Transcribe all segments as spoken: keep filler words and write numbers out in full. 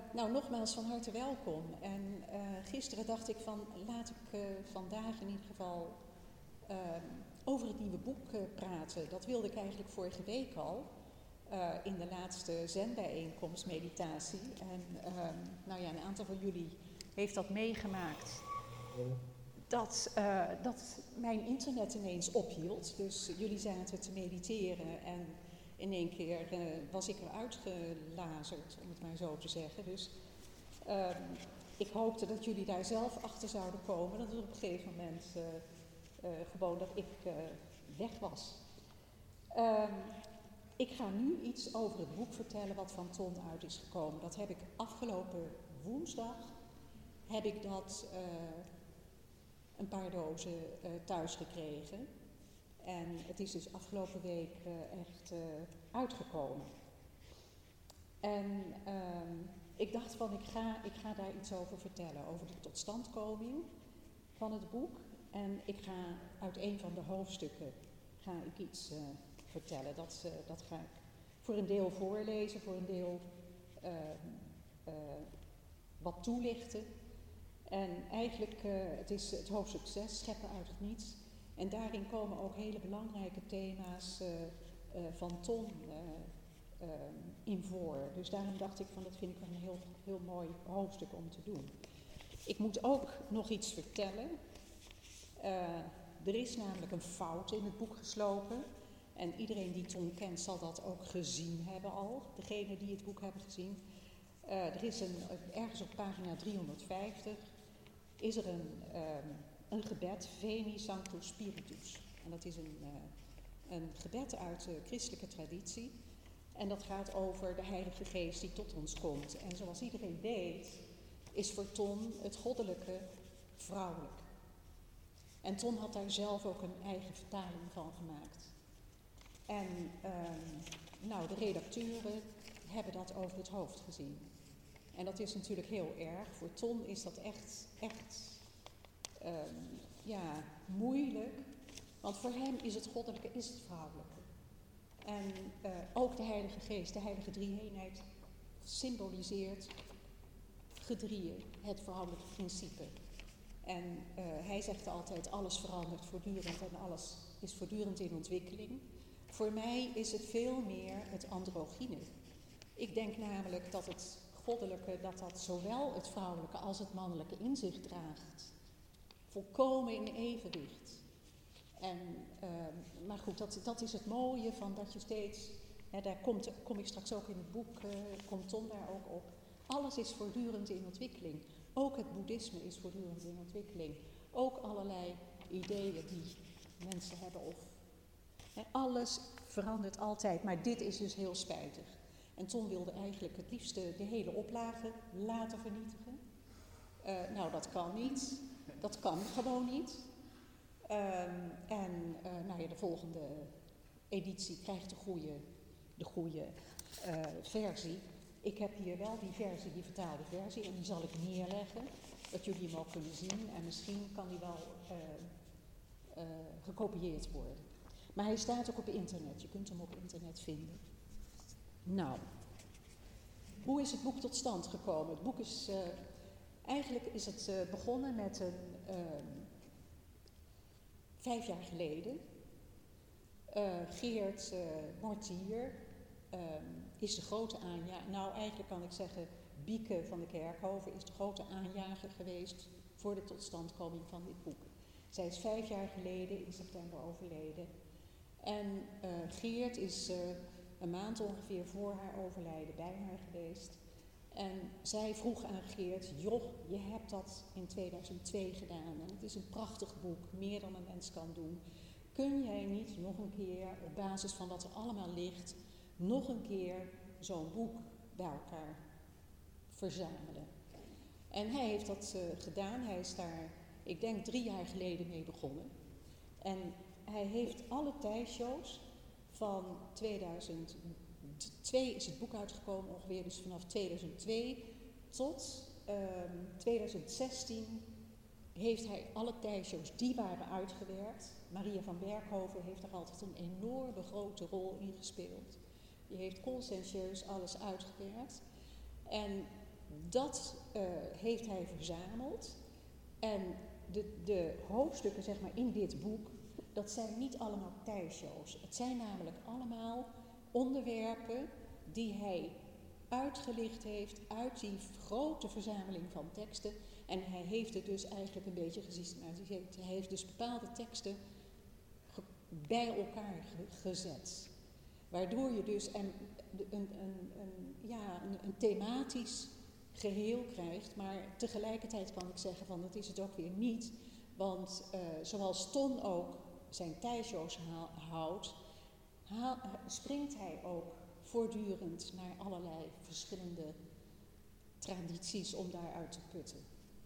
nou, nogmaals van harte welkom. En uh, gisteren dacht ik van, laat ik uh, vandaag in ieder geval uh, over het nieuwe boek uh, praten. Dat wilde ik eigenlijk vorige week al, uh, in de laatste zenbijeenkomst meditatie. En uh, nou ja, een aantal van jullie heeft dat meegemaakt. Dat, uh, dat mijn internet ineens ophield. Dus jullie zaten te mediteren en in één keer uh, was ik eruit gelazerd, om het maar zo te zeggen. Dus uh, ik hoopte dat jullie daar zelf achter zouden komen. Dat het op een gegeven moment uh, uh, gewoon dat ik uh, weg was. Uh, ik ga nu iets over het boek vertellen wat van Ton uit is gekomen. Dat heb ik afgelopen woensdag, heb ik dat uh, een paar dozen uh, thuis gekregen. En het is dus afgelopen week uh, echt uh, uitgekomen. En uh, ik dacht van, ik ga, ik ga daar iets over vertellen, over de totstandkoming van het boek. En ik ga uit een van de hoofdstukken ga ik iets uh, vertellen. Dat, uh, dat ga ik voor een deel voorlezen, voor een deel uh, uh, wat toelichten. En eigenlijk, uh, het is het hoofdstuk zes, scheppen uit het niets. En daarin komen ook hele belangrijke thema's uh, uh, van Ton uh, uh, in voor. Dus daarom dacht ik van, dat vind ik een heel, heel mooi hoofdstuk om te doen. Ik moet ook nog iets vertellen. Uh, er is namelijk een fout in het boek geslopen. En iedereen die Ton kent zal dat ook gezien hebben al. Degenen die het boek hebben gezien. Uh, er is een, ergens op pagina driehonderdvijftig is er een... Uh, Een gebed, Veni Sanctus Spiritus. En dat is een, uh, een gebed uit de christelijke traditie. En dat gaat over de Heilige Geest die tot ons komt. En zoals iedereen weet, is voor Ton het goddelijke vrouwelijk. En Ton had daar zelf ook een eigen vertaling van gemaakt. En uh, nou, de redacteuren hebben dat over het hoofd gezien. En dat is natuurlijk heel erg. Voor Ton is dat echt, echt... Uh, ja, moeilijk, want voor hem is het goddelijke, is het vrouwelijke. En uh, ook de Heilige Geest, de Heilige Drie-eenheid, symboliseert gedrieën, het vrouwelijke principe. En uh, hij zegt altijd, alles verandert voortdurend en alles is voortdurend in ontwikkeling. Voor mij is het veel meer het androgyne. Ik denk namelijk dat het goddelijke, dat dat zowel het vrouwelijke als het mannelijke in zich draagt. Volkomen in evenwicht. En, uh, maar goed, dat, dat is het mooie van dat je steeds, hè, daar komt, kom ik straks ook in het boek, uh, komt Ton daar ook op. Alles is voortdurend in ontwikkeling. Ook het boeddhisme is voortdurend in ontwikkeling. Ook allerlei ideeën die mensen hebben. Of, hè, alles verandert altijd, maar dit is dus heel spijtig. En Ton wilde eigenlijk het liefste de hele oplage laten vernietigen. Uh, nou, dat kan niet. Dat kan gewoon niet. Um, en uh, nou ja, de volgende editie krijgt de goede, de goede uh, versie. Ik heb hier wel die versie, die vertaalde versie, en die zal ik neerleggen, dat jullie hem ook kunnen zien. En misschien kan die wel uh, uh, gekopieerd worden. Maar hij staat ook op internet, je kunt hem op internet vinden. Nou, hoe is het boek tot stand gekomen? Het boek is... Uh, Eigenlijk is het uh, begonnen met een, uh, vijf jaar geleden. Uh, Geert uh, Mortier uh, is de grote aanjager, nou eigenlijk kan ik zeggen Bieke van de Kerkhoven is de grote aanjager geweest voor de totstandkoming van dit boek. Zij is vijf jaar geleden in september overleden. En uh, Geert is uh, een maand ongeveer voor haar overlijden bij haar geweest. En zij vroeg aan Geert, joh, je hebt dat in tweeduizend twee gedaan en het is een prachtig boek, meer dan een mens kan doen. Kun jij niet nog een keer, op basis van wat er allemaal ligt, nog een keer zo'n boek bij elkaar verzamelen? En hij heeft dat uh, gedaan, hij is daar, ik denk drie jaar geleden mee begonnen. En hij heeft alle tijdshows van tweeduizend twee is het boek uitgekomen ongeveer, dus vanaf tweeduizend twee tot um, tweeduizend zestien heeft hij alle tijdshows die waren uitgewerkt. Maria van Berkhoven heeft er altijd een enorme grote rol in gespeeld. Die heeft conscientieus alles uitgewerkt. En dat uh, heeft hij verzameld. En de, de hoofdstukken zeg maar, in dit boek, dat zijn niet allemaal tijdshows. Het zijn namelijk allemaal onderwerpen die hij uitgelicht heeft uit die grote verzameling van teksten. En hij heeft het dus eigenlijk een beetje gesystematiseerd. Hij heeft dus bepaalde teksten ge- bij elkaar ge- gezet. Waardoor je dus een, een, een, een, ja, een, een thematisch geheel krijgt. Maar tegelijkertijd kan ik zeggen van dat is het ook weer niet. Want uh, zoals Ton ook zijn tijdshows houdt, haal, springt hij ook voortdurend naar allerlei verschillende tradities om daaruit te putten.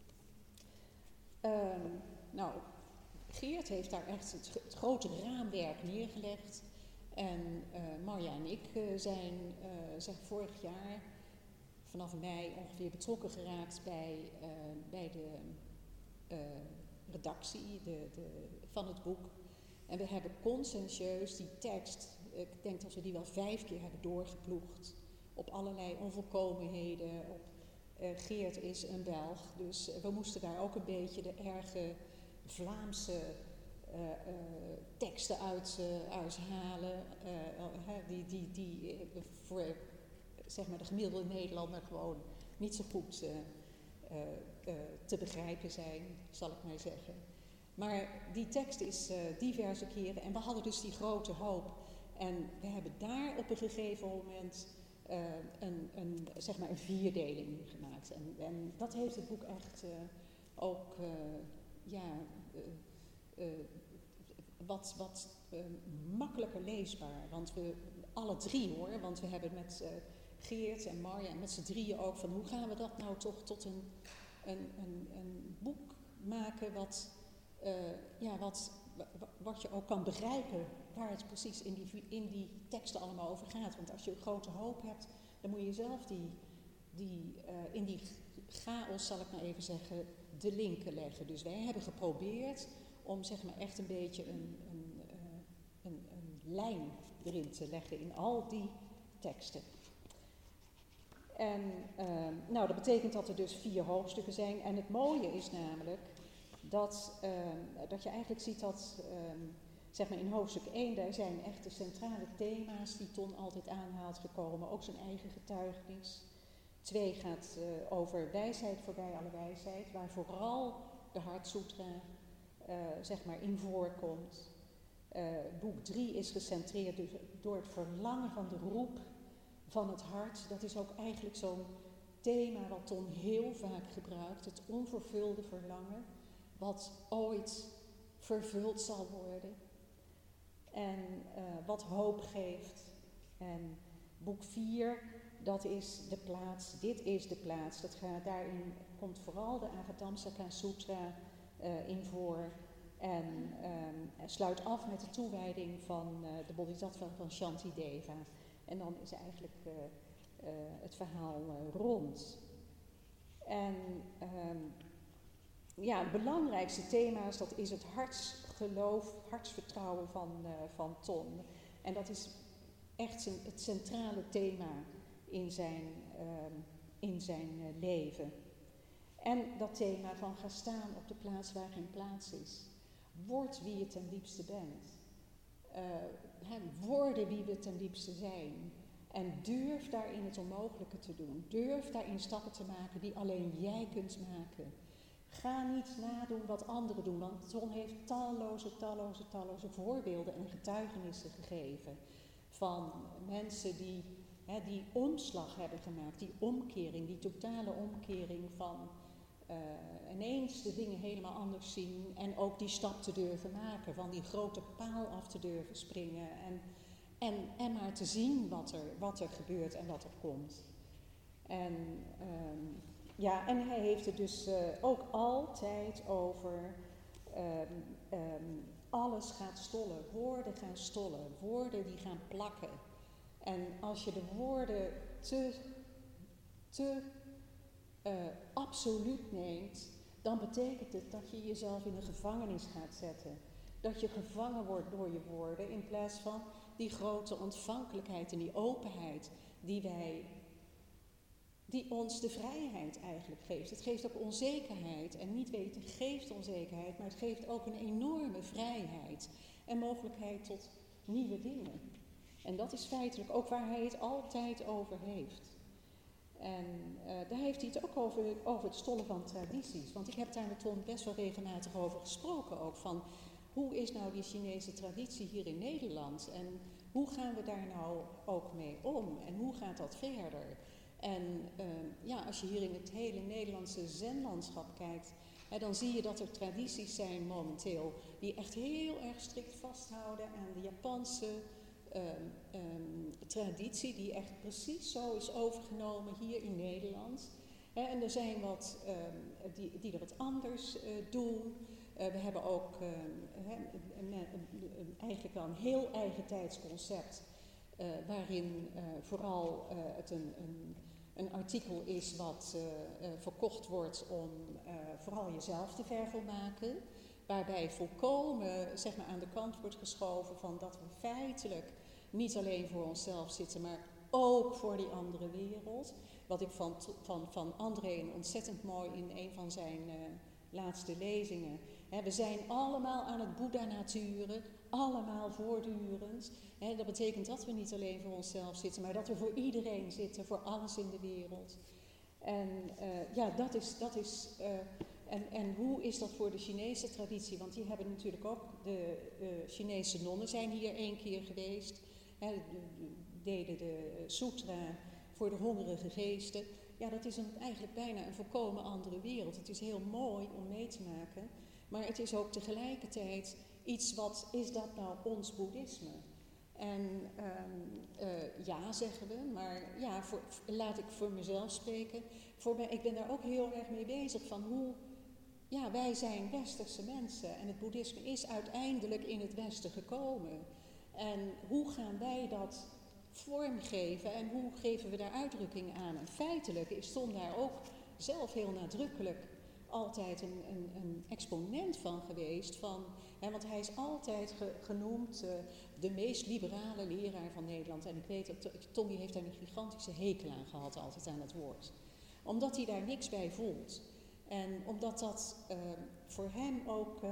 Uh, nou, Geert heeft daar echt het, het grote raamwerk neergelegd. En uh, Marja en ik uh, zijn uh, zeg vorig jaar vanaf mei ongeveer betrokken geraakt bij, uh, bij de uh, redactie de, de, van het boek. En we hebben conscientieus die tekst, ik denk dat we die wel vijf keer hebben doorgeploegd. Op allerlei onvolkomenheden. Op, uh, Geert is een Belg, dus uh, we moesten daar ook een beetje de erge Vlaamse uh, uh, teksten uit, uh, uithalen. Uh, uh, die die, die uh, voor uh, zeg maar de gemiddelde Nederlander gewoon niet zo goed uh, uh, uh, te begrijpen zijn, zal ik maar zeggen. Maar die tekst is uh, diverse keren en we hadden dus die grote hoop. En we hebben daar op een gegeven moment uh, een, een, zeg maar een vierdeling gemaakt. En, en dat heeft het boek echt uh, ook uh, ja, uh, uh, wat, wat uh, makkelijker leesbaar. Want we, alle drie hoor, want we hebben met uh, Geert en Marja en met z'n drieën ook van hoe gaan we dat nou toch tot een, een, een, een boek maken wat, uh, ja, wat, wat je ook kan begrijpen waar het precies in die, in die teksten allemaal over gaat. Want als je een grote hoop hebt, dan moet je zelf die, die, uh, in die chaos, zal ik maar even zeggen, de linken leggen. Dus wij hebben geprobeerd om zeg maar echt een beetje een, een, uh, een, een lijn erin te leggen in al die teksten. En uh, nou, dat betekent dat er dus vier hoofdstukken zijn. En het mooie is namelijk dat, uh, dat je eigenlijk ziet dat, uh, zeg maar in hoofdstuk één, daar zijn echt de centrale thema's die Ton altijd aanhaalt gekomen. Ook zijn eigen getuigenis. Twee gaat uh, over wijsheid voorbij alle wijsheid, waar vooral de Hartsutra uh, zeg maar in voorkomt. Uh, boek drie is gecentreerd dus door het verlangen van de roep van het hart. Dat is ook eigenlijk zo'n thema wat Ton heel vaak gebruikt. Het onvervulde verlangen, wat ooit vervuld zal worden. En uh, wat hoop geeft. En boek vier, dat is de plaats, dit is de plaats. Dat gaat, daarin komt vooral de Avatamsaka Sutra uh, in voor. En um, sluit af met de toewijding van uh, de Bodhisattva van Shantideva. En dan is eigenlijk uh, uh, het verhaal uh, rond. En um, ja, het belangrijkste thema's, dat is het hartsgeloof, hartsvertrouwen van, uh, van Ton. En dat is echt zijn, het centrale thema in zijn, uh, in zijn uh, leven. En dat thema van ga staan op de plaats waar geen plaats is. Word wie je ten diepste bent. Uh, he, worden wie we ten diepste zijn. En durf daarin het onmogelijke te doen. Durf daarin stappen te maken die alleen jij kunt maken. Ga niet nadoen wat anderen doen, want Ton heeft talloze, talloze, talloze voorbeelden en getuigenissen gegeven van mensen die, he, die omslag hebben gemaakt, die omkering, die totale omkering van uh, ineens de dingen helemaal anders zien en ook die stap te durven maken, van die grote paal af te durven springen en, en, en maar te zien wat er, wat er gebeurt en wat er komt. En, um, ja, en hij heeft het dus uh, ook altijd over um, um, alles gaat stollen, woorden gaan stollen, woorden die gaan plakken. En als je de woorden te, te uh, absoluut neemt, dan betekent het dat je jezelf in een gevangenis gaat zetten. Dat je gevangen wordt door je woorden in plaats van die grote ontvankelijkheid en die openheid die wij die ons de vrijheid eigenlijk geeft. Het geeft ook onzekerheid. En niet weten geeft onzekerheid, maar het geeft ook een enorme vrijheid. En mogelijkheid tot nieuwe dingen. En dat is feitelijk ook waar hij het altijd over heeft. En uh, daar heeft hij het ook over, over het stollen van tradities. Want ik heb daar met Ton best wel regelmatig over gesproken ook. Van hoe is nou die Chinese traditie hier in Nederland? En hoe gaan we daar nou ook mee om? En hoe gaat dat verder? En uh, ja, als je hier in het hele Nederlandse zenlandschap kijkt, hè, dan zie je dat er tradities zijn momenteel die echt heel erg strikt vasthouden aan de Japanse uh, um, traditie, die echt precies zo is overgenomen hier in Nederland. Hè, en er zijn wat um, die, die er wat anders uh, doen. Uh, we hebben ook uh, he, een, een, een, eigenlijk wel een heel eigen tijdsconcept, uh, waarin uh, vooral uh, het een, een, een artikel is wat uh, uh, verkocht wordt om uh, vooral jezelf te vervolmaken. Waarbij volkomen zeg maar, aan de kant wordt geschoven van dat we feitelijk niet alleen voor onszelf zitten, maar ook voor die andere wereld. Wat ik van, van, van André ontzettend mooi in een van zijn uh, laatste lezingen. He, we zijn allemaal aan het Boeddha-naturen, allemaal voortdurend. He, dat betekent dat we niet alleen voor onszelf zitten, maar dat we voor iedereen zitten, voor alles in de wereld. En uh, ja, dat is... Dat is uh, en, en hoe is dat voor de Chinese traditie? Want die hebben natuurlijk ook, de uh, Chinese nonnen zijn hier één keer geweest. He, deden de sutra voor de hongerige geesten. Ja, dat is een, eigenlijk bijna een volkomen andere wereld. Het is heel mooi om mee te maken. Maar het is ook tegelijkertijd iets wat, is dat nou ons boeddhisme? En um, uh, ja, zeggen we, maar ja, voor, laat ik voor mezelf spreken. Voor mij, ik ben daar ook heel erg mee bezig van hoe, ja, wij zijn westerse mensen. En het boeddhisme is uiteindelijk in het Westen gekomen. En hoe gaan wij dat vormgeven en hoe geven we daar uitdrukking aan? En feitelijk is Ton daar ook zelf heel nadrukkelijk altijd een, een, een exponent van geweest. Van, hè, want hij is altijd ge, genoemd uh, de meest liberale leraar van Nederland. En ik weet dat Ton die heeft daar een gigantische hekel aan gehad, altijd aan het woord. Omdat hij daar niks bij voelt. En omdat dat uh, voor hem ook, uh,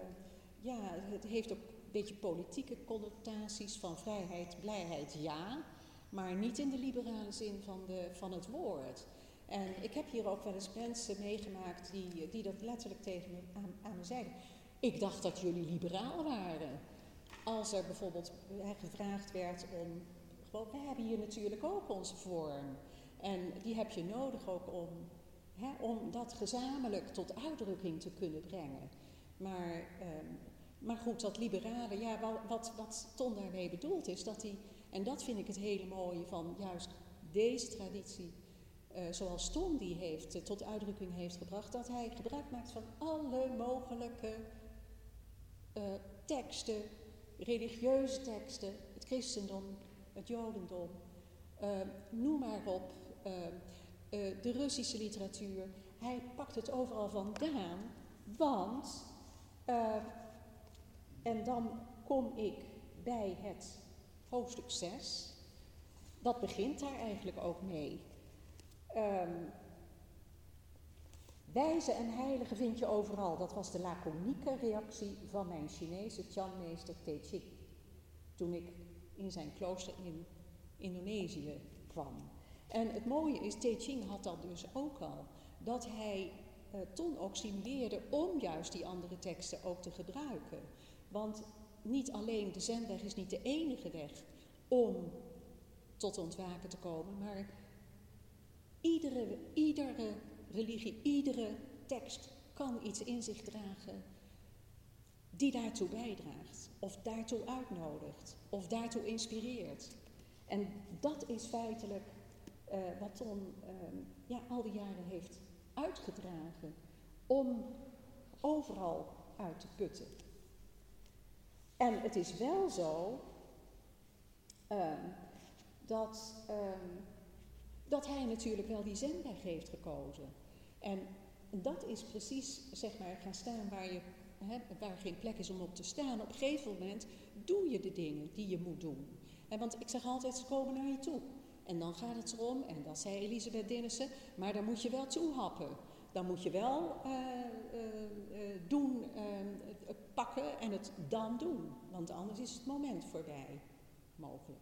ja, het heeft ook een beetje politieke connotaties van vrijheid, blijheid, ja. Maar niet in de liberale zin van, de, van het woord. En ik heb hier ook wel eens mensen meegemaakt die, die dat letterlijk tegen me, aan, aan me zeiden. Ik dacht dat jullie liberaal waren. Als er bijvoorbeeld hè, gevraagd werd om, gewoon, we hebben hier natuurlijk ook onze vorm. En die heb je nodig ook om, hè, om dat gezamenlijk tot uitdrukking te kunnen brengen. Maar, um, maar goed, dat liberale, ja, wat, wat, wat Ton daarmee bedoelt is dat hij, en dat vind ik het hele mooie van juist deze traditie, Uh, zoals Ton die heeft, uh, tot uitdrukking heeft gebracht, dat hij gebruik maakt van alle mogelijke uh, teksten, religieuze teksten, het christendom, het jodendom, uh, noem maar op, uh, uh, de Russische literatuur. Hij pakt het overal vandaan, want, uh, en dan kom ik bij het hoofdstuk zes, dat begint daar eigenlijk ook mee. Um, wijze en heilige vind je overal. Dat was de laconieke reactie van mijn Chinese Chan-meester Te Ching. Toen ik in zijn klooster in Indonesië kwam. En het mooie is, Te Ching had dat dus ook al. Dat hij uh, Ton ook stimuleerde om juist die andere teksten ook te gebruiken. Want niet alleen de Zenweg is niet de enige weg om tot ontwaken te komen, maar Iedere, iedere religie, iedere tekst kan iets in zich dragen die daartoe bijdraagt, of daartoe uitnodigt, of daartoe inspireert. En dat is feitelijk uh, wat Ton uh, ja, al die jaren heeft uitgedragen om overal uit te putten. En het is wel zo uh, dat... Uh, dat hij natuurlijk wel die Zenweg heeft gekozen. En dat is precies, zeg maar, gaan staan waar, je, hè, waar geen plek is om op te staan. Op een gegeven moment doe je de dingen die je moet doen. En want ik zeg altijd, ze komen naar je toe. En dan gaat het erom, en dat zei Elisabeth Dinnissen, maar dan moet je wel toehappen. Dan moet je wel uh, uh, uh, doen, uh, pakken en het dan doen. Want anders is het moment voorbij, mogelijk.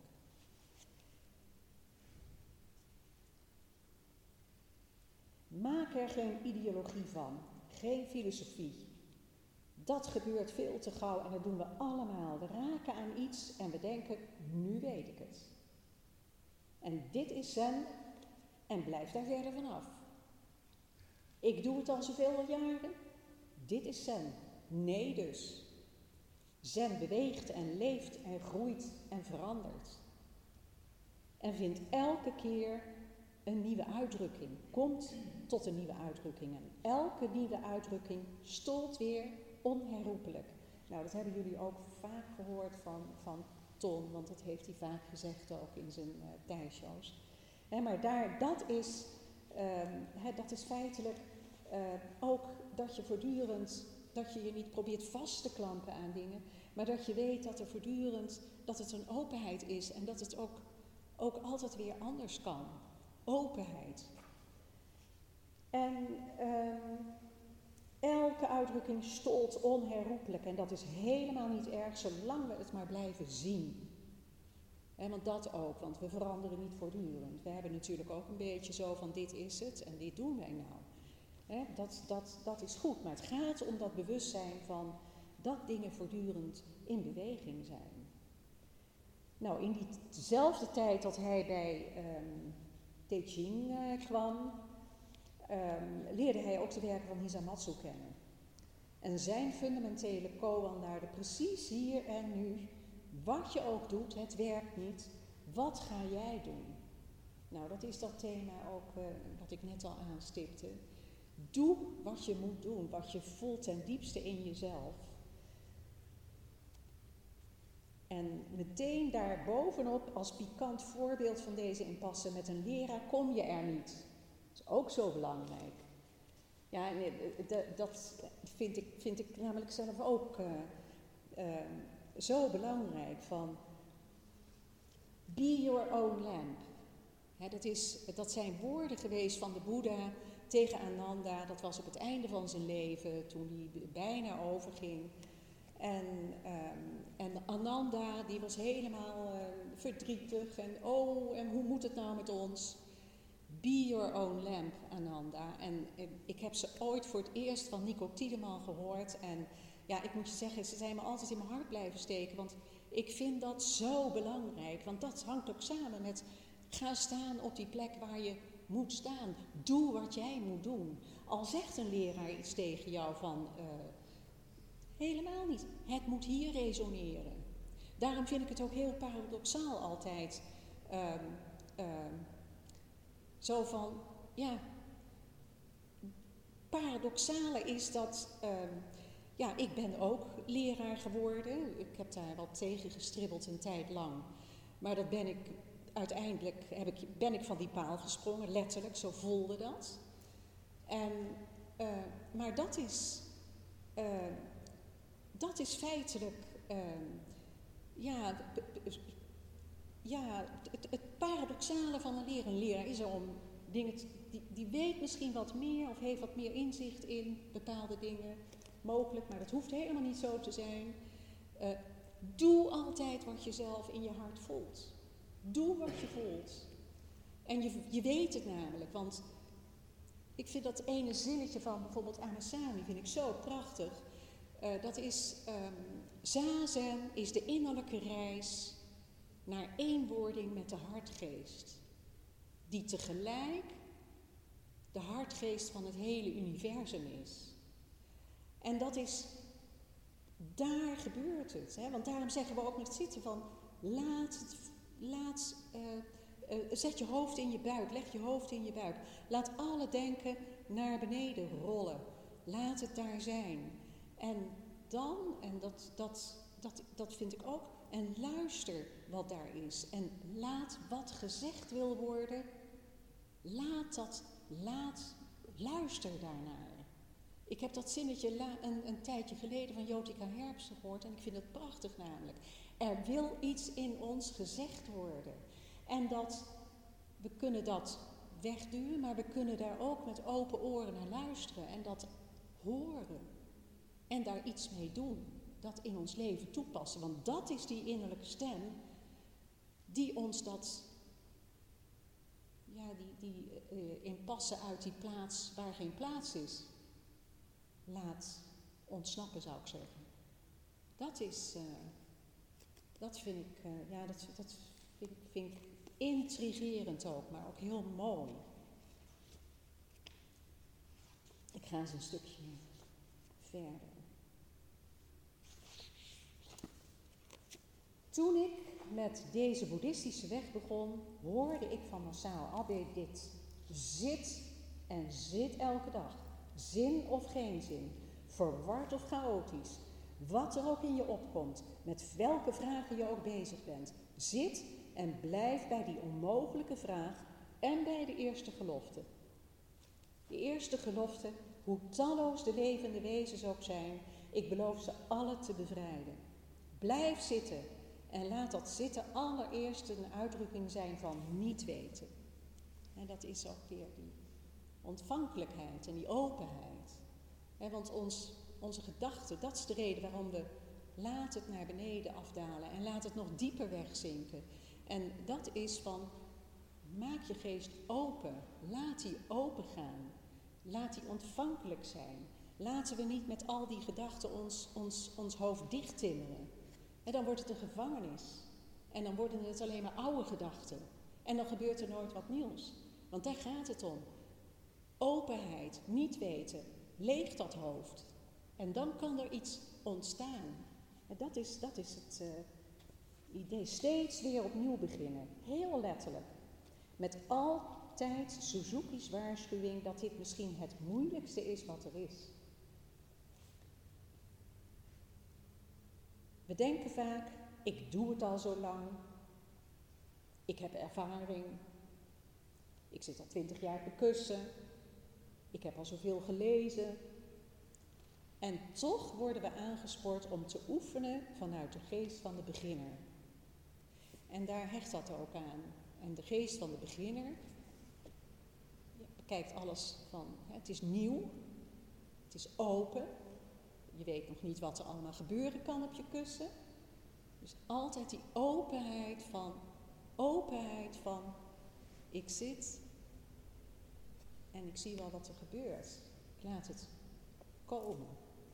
Maak er geen ideologie van, geen filosofie. Dat gebeurt veel te gauw en dat doen we allemaal. We raken aan iets en we denken, nu weet ik het. En dit is zen en blijf daar verder vanaf. Ik doe het al zoveel jaren. Dit is zen. Nee dus. Zen beweegt en leeft en groeit en verandert. En vindt elke keer een nieuwe uitdrukking. Komt tot een nieuwe uitdrukking. En elke nieuwe uitdrukking stolt weer onherroepelijk. Nou, dat hebben jullie ook vaak gehoord van, van Ton, want dat heeft hij vaak gezegd ook in zijn uh, tijdshows. He, maar daar, dat is, uh, he, dat is feitelijk uh, ook dat je voortdurend, dat je je niet probeert vast te klampen aan dingen, maar dat je weet dat er voortdurend, dat het een openheid is en dat het ook, ook altijd weer anders kan. Openheid. En uh, elke uitdrukking stolt onherroepelijk en dat is helemaal niet erg, zolang we het maar blijven zien. En want dat ook, want we veranderen niet voortdurend. We hebben natuurlijk ook een beetje zo van dit is het en dit doen wij nou. He, dat, dat, dat is goed, maar het gaat om dat bewustzijn van dat dingen voortdurend in beweging zijn. Nou, in diezelfde tijd dat hij bij um, Te Ching uh, kwam, um, leerde hij ook de werken van Hisamatsu kennen. En zijn fundamentele koan laarde precies hier en nu, wat je ook doet, het werkt niet, wat ga jij doen? Nou, dat is dat thema ook uh, wat ik net al aanstipte. Doe wat je moet doen, wat je voelt ten diepste in jezelf. En meteen daarbovenop, als pikant voorbeeld van deze impasse met een leraar, kom je er niet. Dat is ook zo belangrijk. Ja, dat vind ik, vind ik namelijk zelf ook uh, uh, zo belangrijk. Van be your own lamp. He, dat, is, dat zijn woorden geweest van de Boeddha tegen Ananda. Dat was op het einde van zijn leven, toen hij bijna overging. En, um, en Ananda, die was helemaal uh, verdrietig. En oh, en hoe moet het nou met ons? Be your own lamp, Ananda. En uh, ik heb ze ooit voor het eerst van Nico Tiedemann gehoord. En ja, ik moet je zeggen, ze zijn me altijd in mijn hart blijven steken. Want ik vind dat zo belangrijk. Want dat hangt ook samen met, ga staan op die plek waar je moet staan. Doe wat jij moet doen. Al zegt een leraar iets tegen jou van, uh, helemaal niet. Het moet hier resoneren. Daarom vind ik het ook heel paradoxaal altijd. Um, um, zo van, ja, paradoxale is dat, um, ja, ik ben ook leraar geworden. Ik heb daar wat tegen gestribbeld een tijd lang. Maar dat ben ik, uiteindelijk heb ik, ben ik van die paal gesprongen, letterlijk, zo voelde dat. En, uh, maar dat is, uh, dat is feitelijk, uh, ja, ja het, het paradoxale van een leraar. Een leraar is er om dingen, te, die, die weet misschien wat meer of heeft wat meer inzicht in bepaalde dingen, mogelijk, maar dat hoeft helemaal niet zo te zijn. Uh, doe altijd wat je zelf in je hart voelt. Doe wat je voelt. En je, je weet het namelijk, want ik vind dat ene zinnetje van bijvoorbeeld Amasami vind ik zo prachtig. Uh, dat is, um, zazen is de innerlijke reis naar eenwording met de hartgeest, die tegelijk de hartgeest van het hele universum is. En dat is, daar gebeurt het. Hè? Want daarom zeggen we ook met zitten van, laat het, laat, uh, uh, zet je hoofd in je buik, leg je hoofd in je buik. Laat alle denken naar beneden rollen. Laat het daar zijn. En dan, en dat, dat, dat, dat vind ik ook, en luister wat daar is. En laat wat gezegd wil worden, laat dat, laat, luister daarnaar. Ik heb dat zinnetje la, een, een tijdje geleden van Jotica Herpsen gehoord en ik vind het prachtig namelijk. Er wil iets in ons gezegd worden. En dat, we kunnen dat wegduwen, maar we kunnen daar ook met open oren naar luisteren en dat horen. En daar iets mee doen, dat in ons leven toepassen. Want dat is die innerlijke stem die ons dat, ja, die, die uh, inpassen uit die plaats waar geen plaats is, laat ontsnappen, zou ik zeggen. Dat is, uh, dat vind ik, uh, ja, dat, dat vind, ik, vind ik intrigerend ook, maar ook heel mooi. Ik ga eens een stukje verder. Toen ik met deze boeddhistische weg begon, hoorde ik van Masao Abe dit. Zit en zit elke dag. Zin of geen zin. Verward of chaotisch. Wat er ook in je opkomt. Met welke vragen je ook bezig bent. Zit en blijf bij die onmogelijke vraag en bij de eerste gelofte. De eerste gelofte, hoe talloos de levende wezens ook zijn, ik beloof ze alle te bevrijden. Blijf zitten. En laat dat zitten allereerst een uitdrukking zijn van niet weten. En dat is ook weer die ontvankelijkheid en die openheid. He, want ons, onze gedachten, dat is de reden waarom we laat het naar beneden afdalen en laat het nog dieper wegzinken. En dat is van, maak je geest open. Laat die open gaan. Laat die ontvankelijk zijn. Laten we niet met al die gedachten ons, ons, ons hoofd dichttimmeren. En dan wordt het een gevangenis. En dan worden het alleen maar oude gedachten. En dan gebeurt er nooit wat nieuws. Want daar gaat het om. Openheid, niet weten, leeg dat hoofd. En dan kan er iets ontstaan. En dat is, dat is het uh, idee. Steeds weer opnieuw beginnen. Heel letterlijk. Met altijd Suzuki's waarschuwing dat dit misschien het moeilijkste is wat er is. We denken vaak, ik doe het al zo lang, ik heb ervaring, ik zit al twintig jaar op de kussen, ik heb al zoveel gelezen. En toch worden we aangespoord om te oefenen vanuit de geest van de beginner. En daar hecht dat ook aan. En de geest van de beginner bekijkt alles van, hè, het is nieuw, het is open. Je weet nog niet wat er allemaal gebeuren kan op je kussen. Dus altijd die openheid van, openheid van, ik zit en ik zie wel wat er gebeurt. Ik laat het komen.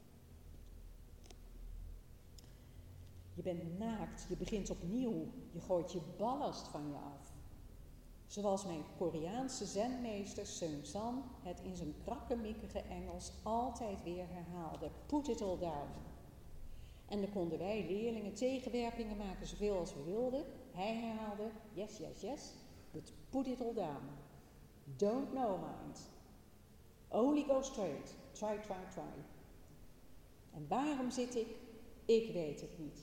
Je bent naakt, je begint opnieuw, je gooit je ballast van je af. Zoals mijn Koreaanse zenmeester Seung San het in zijn krakkemikkige Engels altijd weer herhaalde. Put it all down. En dan konden wij leerlingen tegenwerpingen maken zoveel als we wilden. Hij herhaalde, yes, yes, yes, but put it all down. Don't know mind. Only go straight. Try, try, try. En waarom zit ik? Ik weet het niet.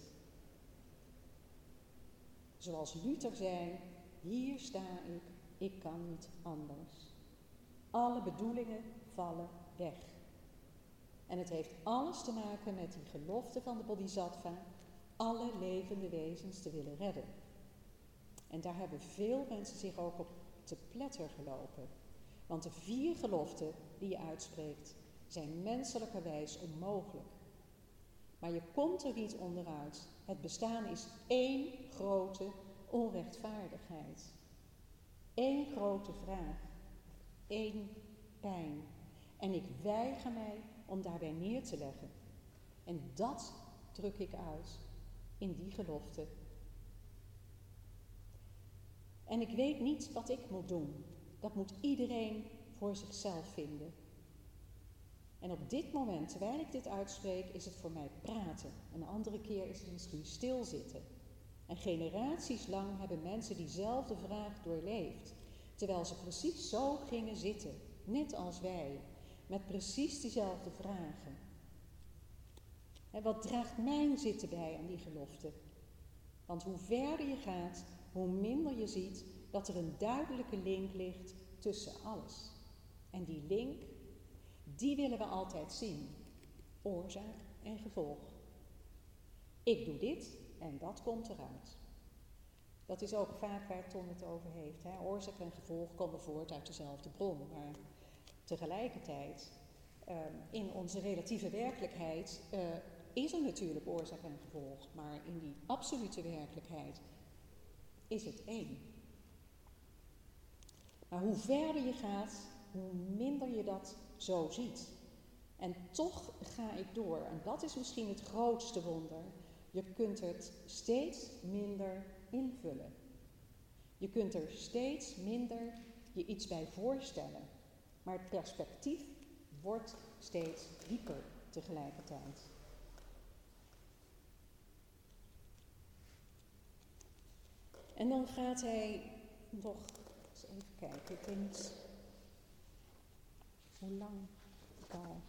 Zoals Luther zei, hier sta ik, ik kan niet anders. Alle bedoelingen vallen weg. En het heeft alles te maken met die gelofte van de Bodhisattva, alle levende wezens te willen redden. En daar hebben veel mensen zich ook op te pletter gelopen. Want de vier geloften die je uitspreekt, zijn menselijkerwijs onmogelijk. Maar je komt er niet onderuit. Het bestaan is één grote onrechtvaardigheid. Eén grote vraag. Eén pijn. En ik weiger mij om daarbij neer te leggen. En dat druk ik uit in die gelofte. En ik weet niet wat ik moet doen. Dat moet iedereen voor zichzelf vinden. En op dit moment, terwijl ik dit uitspreek, is het voor mij praten. Een andere keer is het misschien stilzitten. En generaties lang hebben mensen diezelfde vraag doorleefd. Terwijl ze precies zo gingen zitten, net als wij. Met precies diezelfde vragen. En wat draagt mijn zitten bij aan die gelofte? Want hoe verder je gaat, hoe minder je ziet dat er een duidelijke link ligt tussen alles. En die link, die willen we altijd zien. Oorzaak en gevolg. Ik doe dit en dat komt eruit. Dat is ook vaak waar Ton het over heeft. Hè. Oorzaak en gevolg komen voort uit dezelfde bron. Maar tegelijkertijd, uh, in onze relatieve werkelijkheid, uh, is er natuurlijk oorzaak en gevolg. Maar in die absolute werkelijkheid is het één. Maar hoe verder je gaat, hoe minder je dat zo ziet. En toch ga ik door. En dat is misschien het grootste wonder. Je kunt het steeds minder invullen. Je kunt er steeds minder je iets bij voorstellen. Maar het perspectief wordt steeds dieper tegelijkertijd. En dan gaat hij nog, eens even kijken, ik weet niet hoe lang ik al.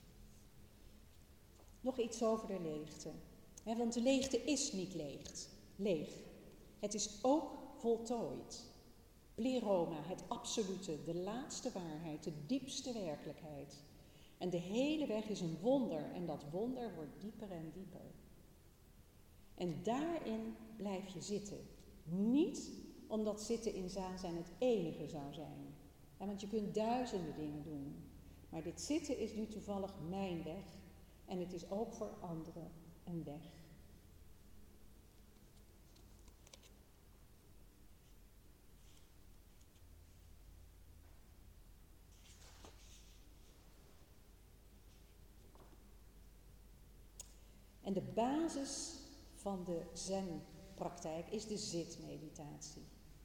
Nog iets over de leegte. He, want de leegte is niet leeg. leeg. Het is ook voltooid. Pleroma, het absolute, de laatste waarheid, de diepste werkelijkheid. En de hele weg is een wonder en dat wonder wordt dieper en dieper. En daarin blijf je zitten. Niet omdat zitten in zijn het enige zou zijn. Ja, want je kunt duizenden dingen doen. Maar dit zitten is nu toevallig mijn weg. En het is ook voor anderen een weg. En de basis van de zen-praktijk is de zitmeditatie.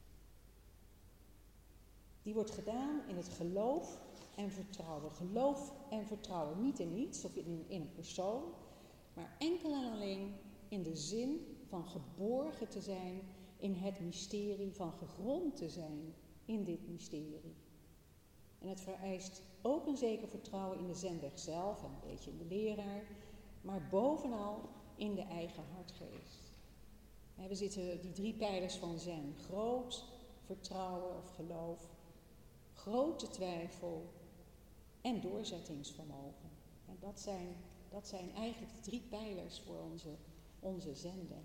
Die wordt gedaan in het geloof en vertrouwen. Geloof en vertrouwen, niet in iets of in, in een persoon, maar enkel en alleen in de zin van geborgen te zijn in het mysterie, van gegrond te zijn in dit mysterie. En het vereist ook een zeker vertrouwen in de zenweg zelf en een beetje in de leraar, maar bovenal in de eigen hartgeest. We zitten die drie pijlers van zen, groot vertrouwen of geloof, grote twijfel en doorzettingsvermogen. En dat zijn, dat zijn eigenlijk de drie pijlers voor onze, onze zenweg.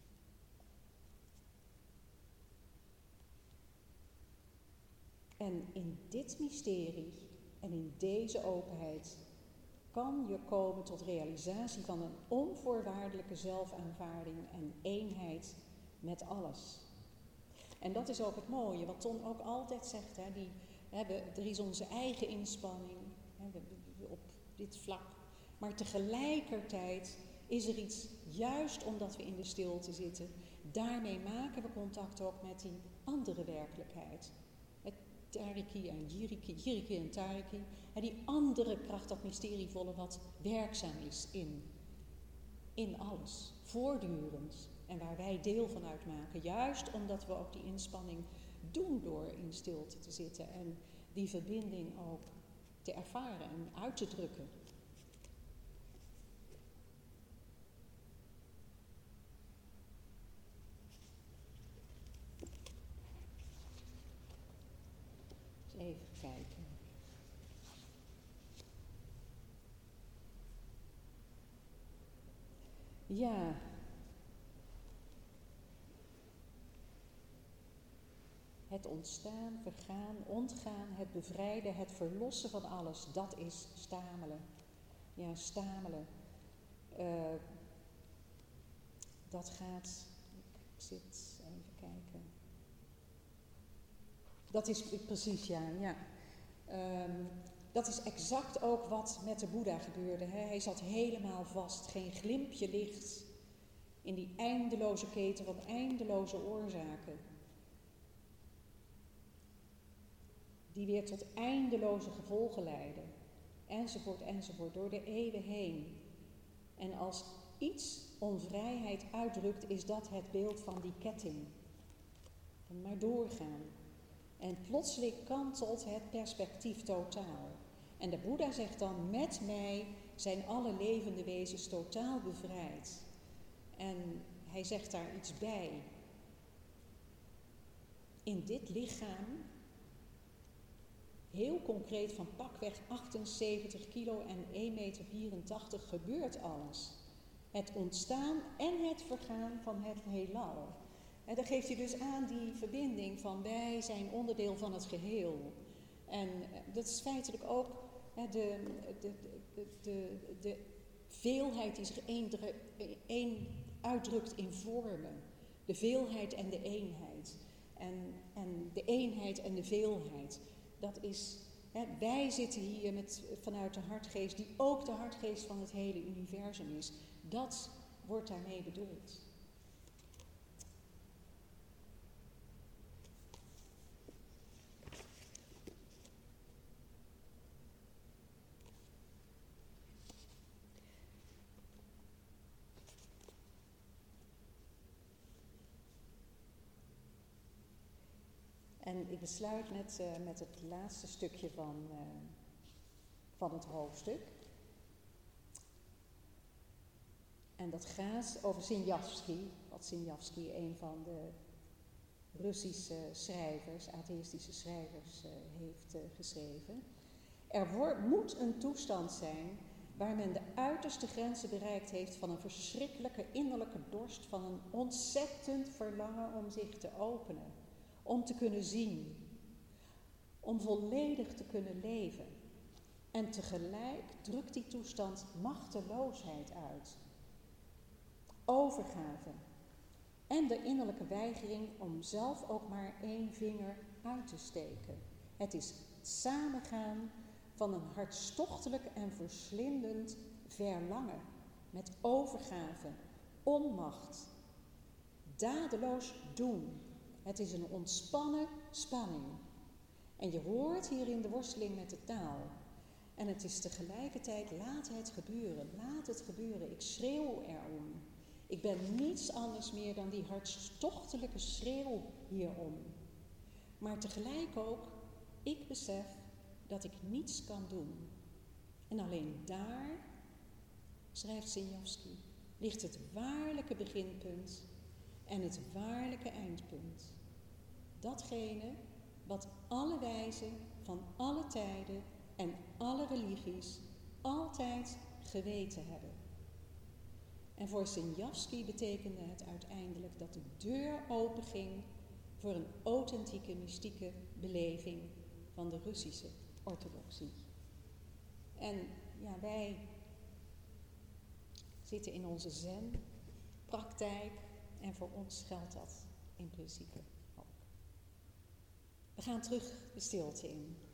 En in dit mysterie en in deze openheid kan je komen tot realisatie van een onvoorwaardelijke zelfaanvaarding en eenheid met alles. En dat is ook het mooie, wat Ton ook altijd zegt, hè, die, hè, we, er is onze eigen inspanning hè, we, we, op dit vlak. Maar tegelijkertijd is er iets, juist omdat we in de stilte zitten, daarmee maken we contact ook met die andere werkelijkheid. Het Tariki en Jiriki, Jiriki en Tariki. Hè, die andere kracht, dat mysterievolle wat werkzaam is in, in alles, voortdurend. En waar wij deel van uitmaken, juist omdat we ook die inspanning doen door in stilte te zitten en die verbinding ook te ervaren en uit te drukken. Eens even kijken. Ja. Het ontstaan, vergaan, ontgaan, het bevrijden, het verlossen van alles, dat is stamelen. Ja, stamelen. Uh, dat gaat, ik zit, even kijken. Dat is precies, ja, ja. Um, dat is exact ook wat met de Boeddha gebeurde. Hè. Hij zat helemaal vast, geen glimpje licht in die eindeloze keten van eindeloze oorzaken. Die weer tot eindeloze gevolgen leiden, enzovoort, enzovoort, door de eeuwen heen. En als iets onvrijheid uitdrukt, is dat het beeld van die ketting. En maar doorgaan. En plotseling kantelt het perspectief totaal. En de Boeddha zegt dan, met mij zijn alle levende wezens totaal bevrijd. En hij zegt daar iets bij. In dit lichaam, heel concreet van pakweg achtenzeventig kilo en één meter vierentachtig gebeurt alles. Het ontstaan en het vergaan van het heelal. En dan geeft hij dus aan die verbinding van wij zijn onderdeel van het geheel. En dat is feitelijk ook hè, de, de, de, de, de veelheid die zich één uitdrukt in vormen. De veelheid en de eenheid. En, en de eenheid en de veelheid. Dat is, hè, wij zitten hier met, vanuit de hartgeest, die ook de hartgeest van het hele universum is. Dat wordt daarmee bedoeld. En ik besluit met, uh, met het laatste stukje van, uh, van het hoofdstuk. En dat gaat over Siniavsky, wat Siniavsky een van de Russische schrijvers, atheïstische schrijvers, uh, heeft uh, geschreven. Er wordt, moet een toestand zijn waar men de uiterste grenzen bereikt heeft van een verschrikkelijke innerlijke dorst, van een ontzettend verlangen om zich te openen. Om te kunnen zien, om volledig te kunnen leven. En tegelijk drukt die toestand machteloosheid uit. Overgave. En de innerlijke weigering om zelf ook maar één vinger uit te steken. Het is het samengaan van een hartstochtelijk en verslindend verlangen. Met overgave, onmacht, dadeloos doen. Het is een ontspannen spanning. En je hoort hierin de worsteling met de taal. En het is tegelijkertijd, laat het gebeuren, laat het gebeuren. Ik schreeuw erom. Ik ben niets anders meer dan die hartstochtelijke schreeuw hierom. Maar tegelijk ook, ik besef dat ik niets kan doen. En alleen daar, schrijft Siniavsky, ligt het waarlijke beginpunt en het waarlijke eindpunt. Datgene wat alle wijzen van alle tijden en alle religies altijd geweten hebben. En voor Siniavsky betekende het uiteindelijk dat de deur openging voor een authentieke mystieke beleving van de Russische orthodoxie. En ja, wij zitten in onze zen-praktijk en voor ons geldt dat in principe ook. We gaan terug de stilte in.